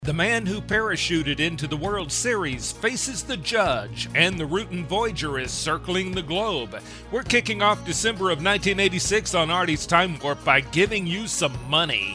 The man who parachuted into the World Series faces the judge, and the Rutan Voyager is circling the globe. We're kicking off December of 1986 on Artie's Time Warp by giving you some money.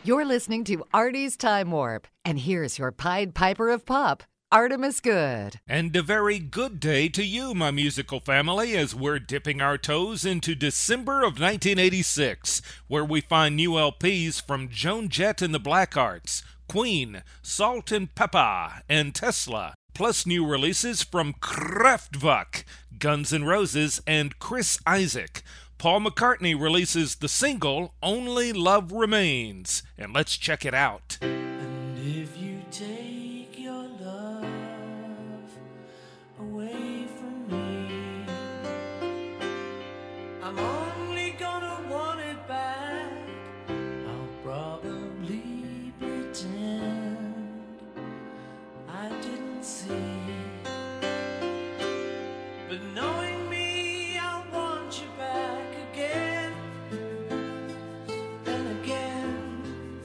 You're listening to Artie's Time Warp, and here's your Pied Piper of Pop, Artemis Good. And a very good day to you, my musical family, as we're dipping our toes into December of 1986, where we find new LPs from Joan Jett and the Blackhearts, Queen, Salt and Pepper, and Tesla, plus new releases from Kraftwerk, Guns N' Roses, and Chris Isaak. Paul McCartney releases the single Only Love Remains, and let's check it out. And if you take your love away from me, I'm only gonna want it back. I'll probably pretend I didn't see, but knowing me, I'll want you back again and again,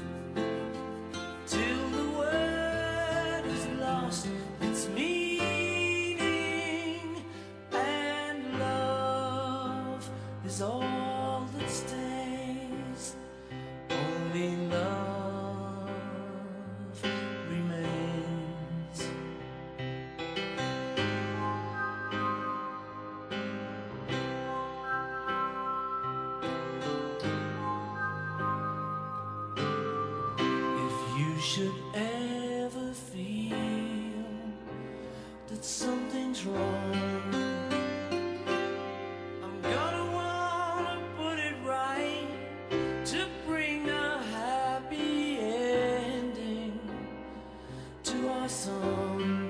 till the word has lost its meaning, and love is all that stays. Only love remains. If you should ever feel that something's wrong, I'm gonna wanna put it right to bring a happy ending to our song.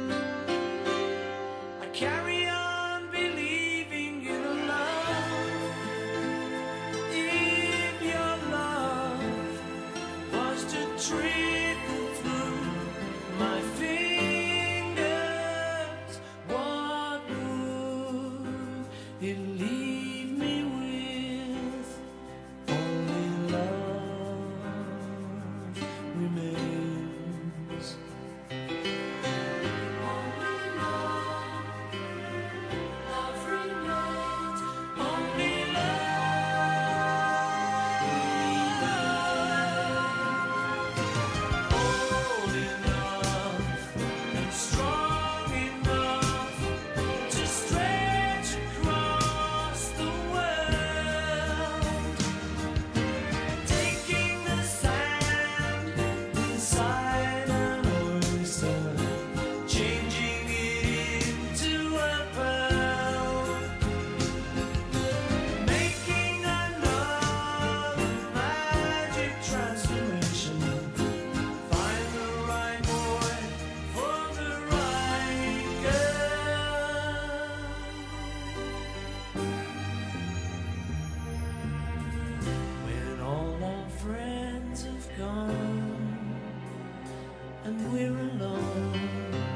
I carry on believing in love. If your love was to trickle through my fingers, what would it leave me with? Only love remains. Only love remains. Only old enough and strong enough to stretch across the world, taking the sand inside an oyster, changing it into a pearl, making another magic transformation. Find the right boy for the right girl. When all our friends have gone and we're alone,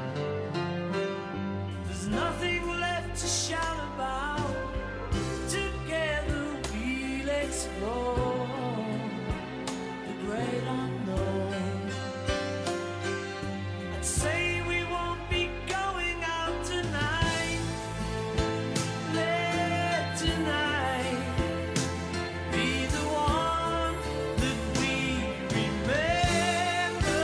there's nothing left to shout about. Together we'll explore the great unknown. I'd say we won't be going out tonight. Let tonight be the one that we remember,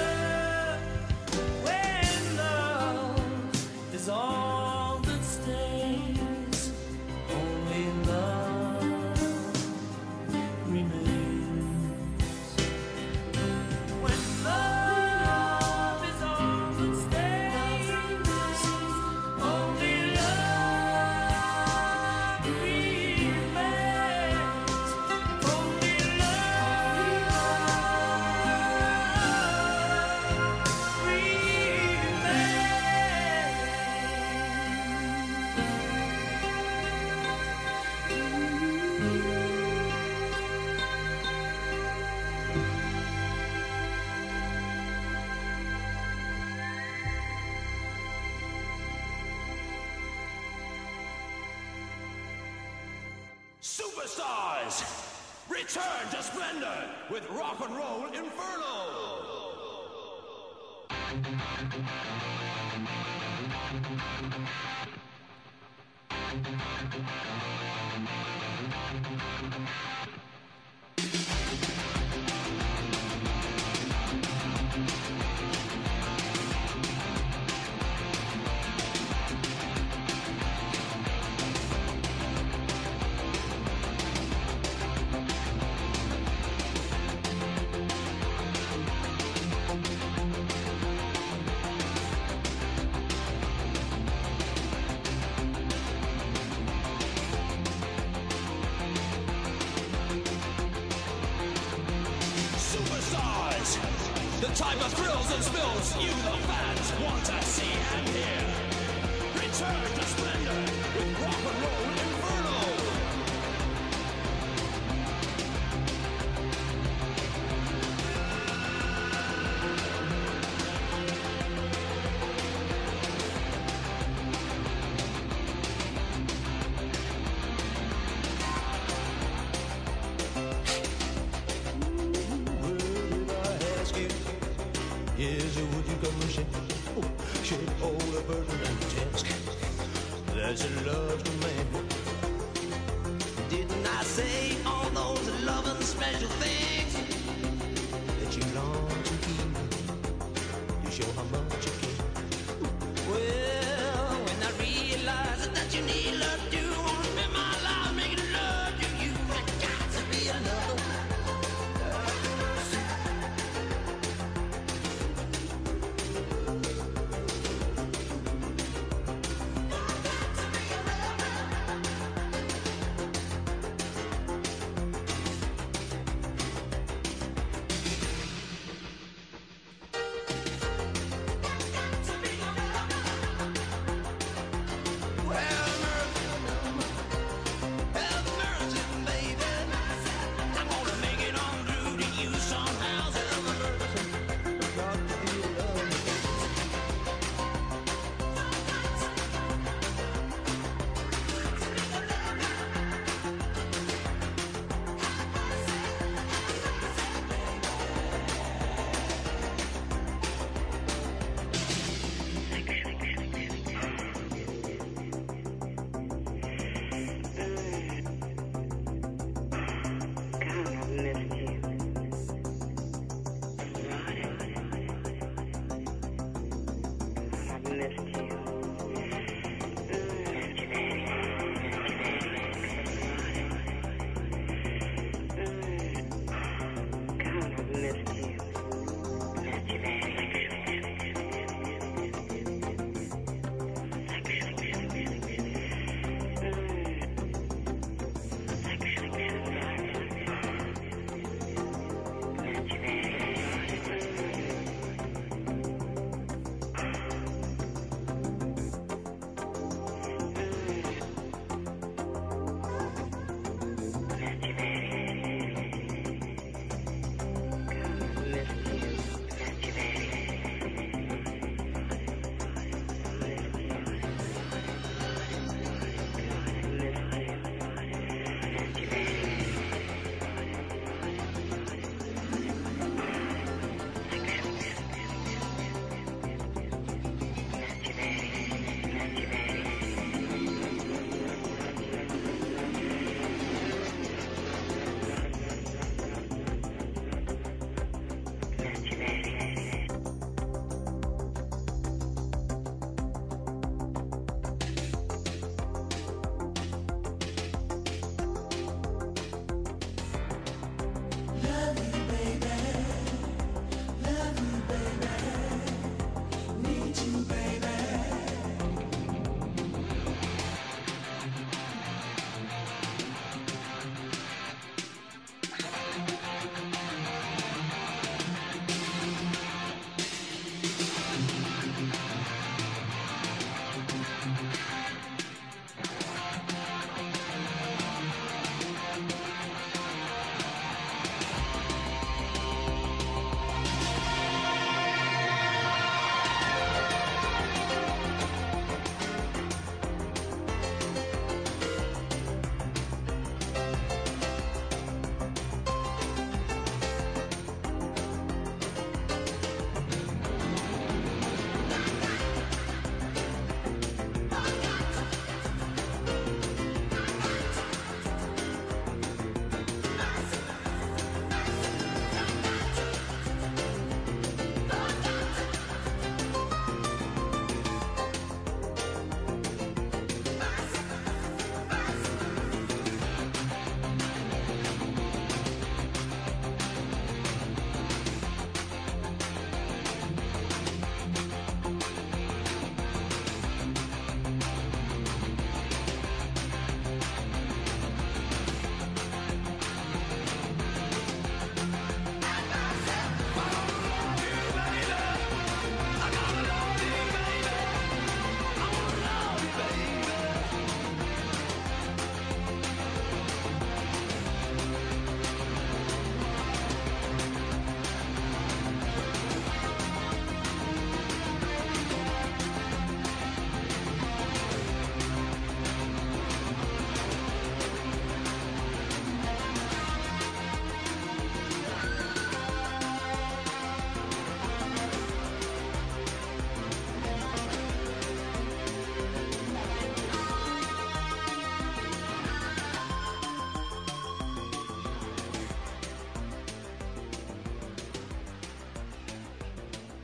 when love is all that stays. Only love remains. When love is all that stays. Only love remains. Only Superstars, return to splendor with Rock and Roll Inferno. type of thrills and spills you, the fans, want to see and hear. Return to splendor with Rock and Roll Inferno. Yes, would you come and shake all the burden and task that's a love to man? Didn't I say all those loving special things that you long to hear? You show how much you care. Well, when I realize that you need love, do want to spend my life making love to you, there got to be another one.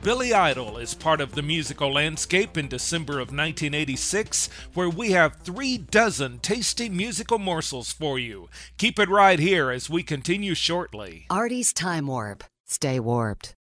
Billy Idol is part of the musical landscape in December of 1986, where we have 36 tasty musical morsels for you. Keep it right here as we continue shortly. Artie's Time Warp. Stay warped.